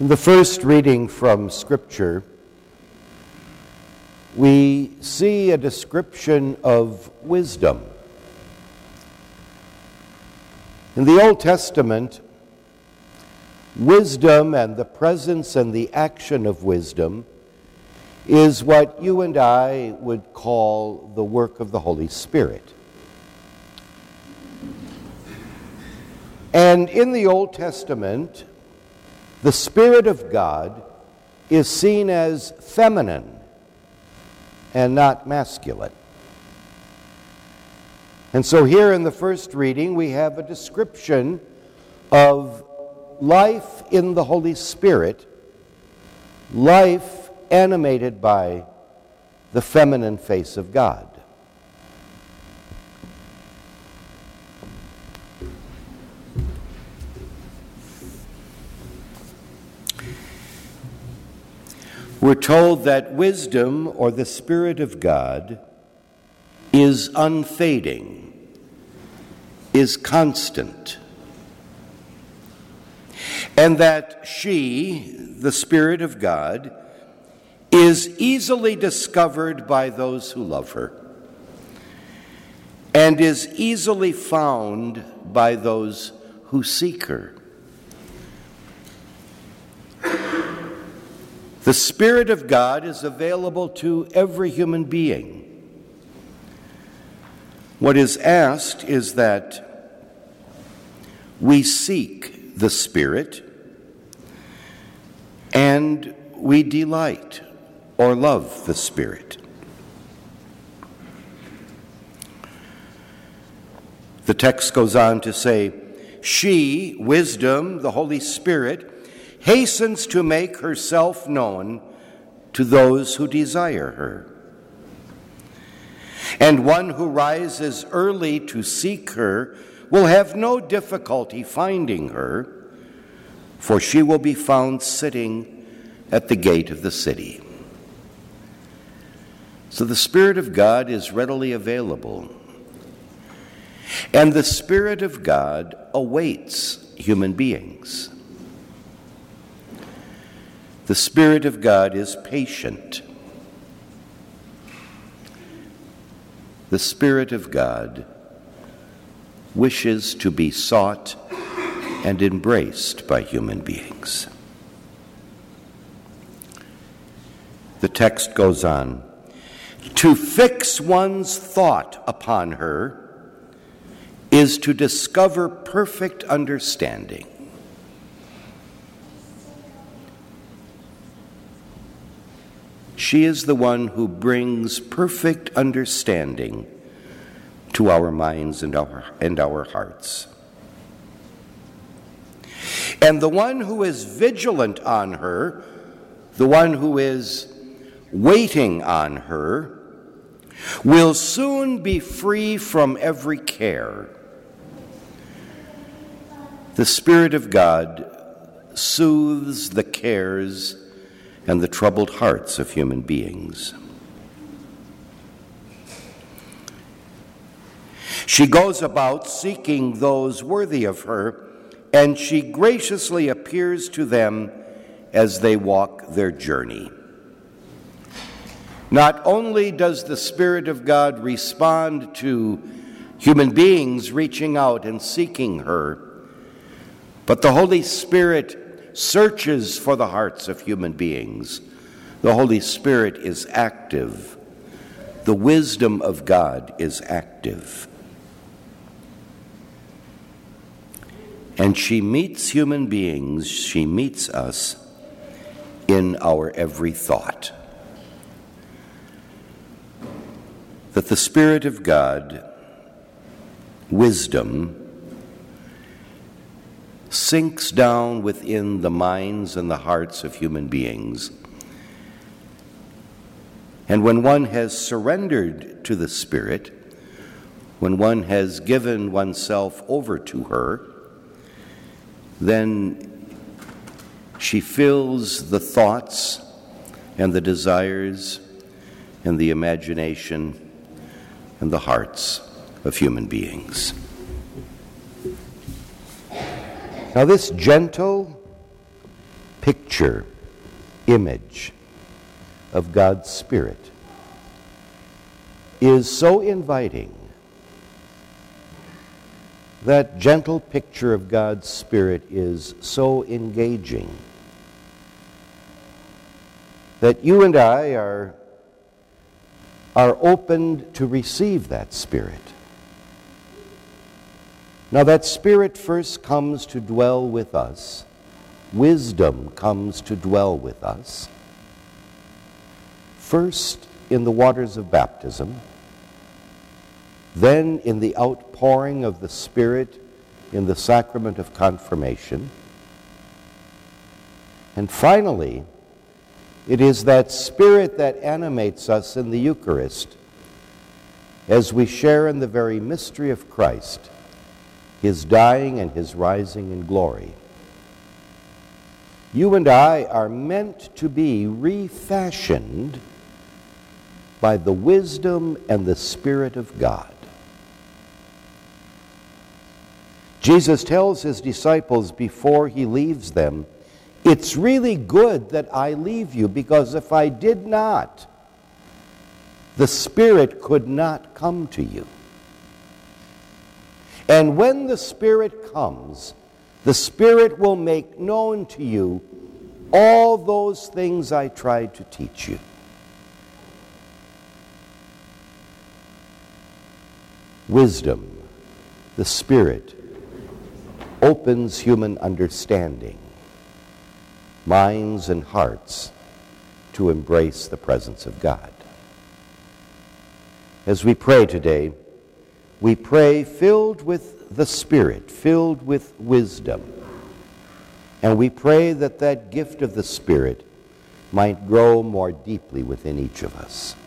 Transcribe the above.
In the first reading from Scripture, we see a description of wisdom. In the Old Testament, wisdom and the presence and the action of wisdom is what you and I would call the work of the Holy Spirit. And in the Old Testament, the Spirit of God is seen as feminine and not masculine. And so here in the first reading, we have a description of life in the Holy Spirit, life animated by the feminine face of God. We're told that wisdom, or the Spirit of God, is unfading, is constant, and that she, the Spirit of God, is easily discovered by those who love her and is easily found by those who seek her. The Spirit of God is available to every human being. What is asked is that we seek the Spirit and we delight or love the Spirit. The text goes on to say, she, wisdom, the Holy Spirit, hastens to make herself known to those who desire her. And one who rises early to seek her will have no difficulty finding her, for she will be found sitting at the gate of the city. So the Spirit of God is readily available. And the Spirit of God awaits human beings. The Spirit of God is patient. The Spirit of God wishes to be sought and embraced by human beings. The text goes on, to fix one's thought upon her is to discover perfect understanding. She is the one who brings perfect understanding to our minds and our hearts. And the one who is vigilant on her, the one who is waiting on her, will soon be free from every care. The Spirit of God soothes the cares and the troubled hearts of human beings. She goes about seeking those worthy of her, and she graciously appears to them as they walk their journey. Not only does the Spirit of God respond to human beings reaching out and seeking her, but the Holy Spirit searches for the hearts of human beings. The Holy Spirit is active. The wisdom of God is active. And she meets human beings, she meets us in our every thought. That the Spirit of God, wisdom, sinks down within the minds and the hearts of human beings. And when one has surrendered to the Spirit, when one has given oneself over to her, then she fills the thoughts and the desires and the imagination and the hearts of human beings. Now, this gentle, picture, image of God's Spirit is so inviting. That gentle picture of God's Spirit is so engaging that you and I are opened to receive that Spirit. Now that Spirit first comes to dwell with us. Wisdom comes to dwell with us. First in the waters of baptism, then in the outpouring of the Spirit in the sacrament of confirmation, and finally, it is that Spirit that animates us in the Eucharist as we share in the very mystery of Christ, His dying and His rising in glory. You and I are meant to be refashioned by the wisdom and the Spirit of God. Jesus tells His disciples before He leaves them, it's really good that I leave you, because if I did not, the Spirit could not come to you. And when the Spirit comes, the Spirit will make known to you all those things I tried to teach you. Wisdom, the Spirit, opens human understanding, minds and hearts to embrace the presence of God. As we pray today, we pray filled with the Spirit, filled with wisdom. And we pray that that gift of the Spirit might grow more deeply within each of us.